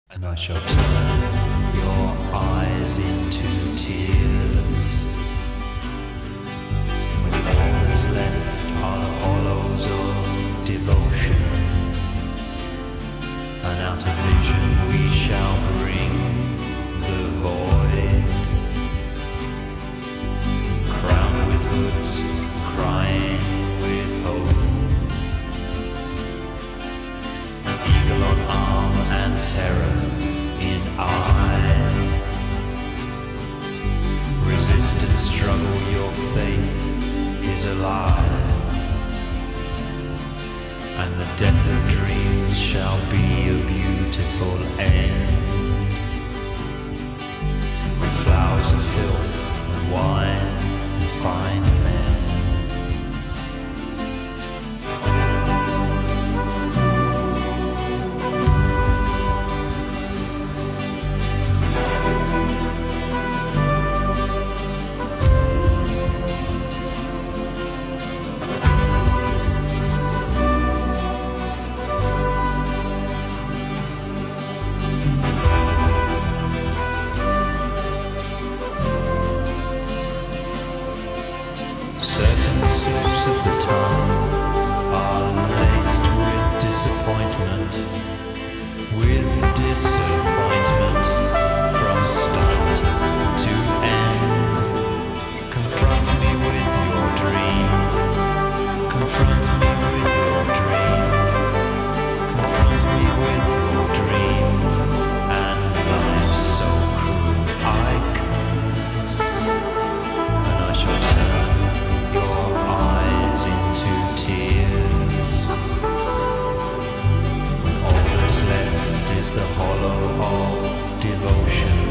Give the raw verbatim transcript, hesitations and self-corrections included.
And I shall turn your eyes into tears, when all that's left are the hollows of devotion, and out of vision we shall bring the void, crowned with hoods, crying with hope, an eagle on arm and terror in eye. Resist and struggle, your faith is alive, and the death of dreams shall be a beautiful end, with flowers of filth and wine and fine men. Certain slips of the tongue are laced with disappointment, with disappointment from start to end. Confront me with your dream, confront me with your dream, confront me with your dream, and life's so cruel I curse, and I shall turn your eyes into tears, when all that's left is the hollow of devotion.